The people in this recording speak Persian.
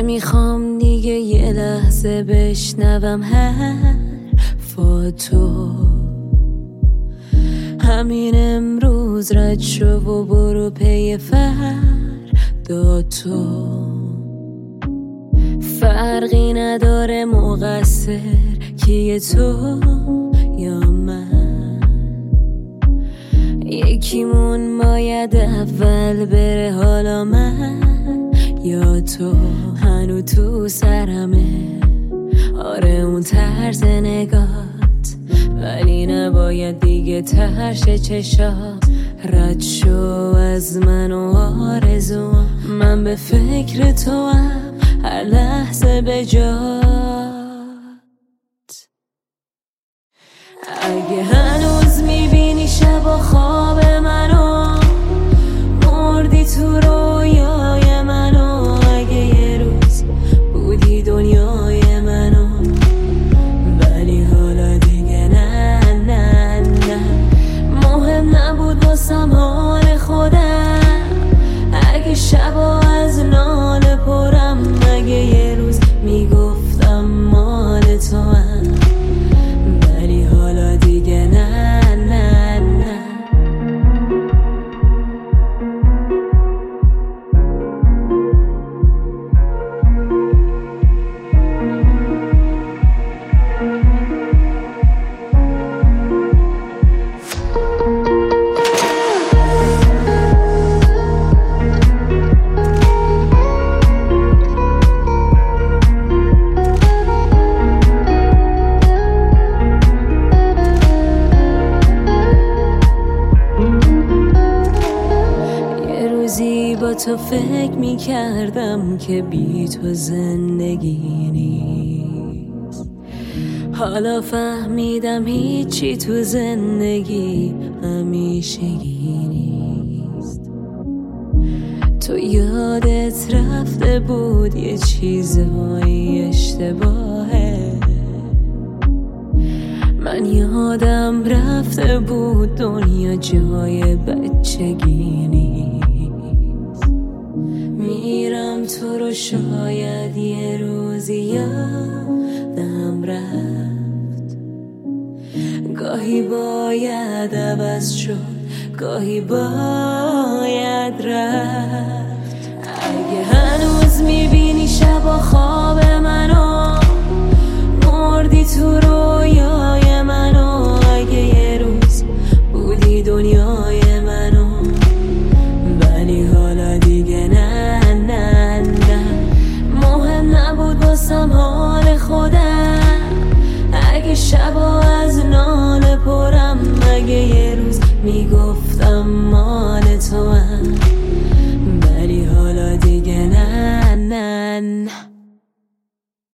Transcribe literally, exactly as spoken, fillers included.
نمیخوام دیگه یه لحظه بشنوم حرفاتو. همین امروز رد شو و برو پی فردا تو. فرقی نداره مقصر کیه، تو یا من. یکیمون باید اول بره، حالا من یا تو. هنو تو سرمه آره اون طرز نگات، ولی نباید دیگه ترش چشام. رد شو از من و آرزوام، من به فکر تو هم هر لحظه به جات. اگه هنوز میبینی شب و خواب منو، مردی تو رویای منو. اگه یه روز بودی دنیای منو، ولی حالا دیگه نه نه نه. مهم نبود واسم حال خودم، اگه شبا از ناله پرم. اگه یه روز میگفتم مال تو هم، ولی حالا دیگه نه نه نه. با تو فکر می کردم که بی تو زندگی نیست. حالا فهمیدم هیچی تو زندگی همیشگی نیست. تو یادت رفته بود یه چیزهای اشتباهه، من یادم رفته بود دنیا جای بچگی نیست. میرم تو رو شاید یه روزی یادم رفت. گاهی باید عوض شد، گاهی باید رفت. اگه هنوز میبینی شب و خواب منو، مردی تو رویای منو. اگه یه روز بودی دنیای منو، ولی حالا دیگه نه نه نه. مهم نبود واسم حال خودم، اگه شبا از ناله پرم. اگه یه روز میگفتم مال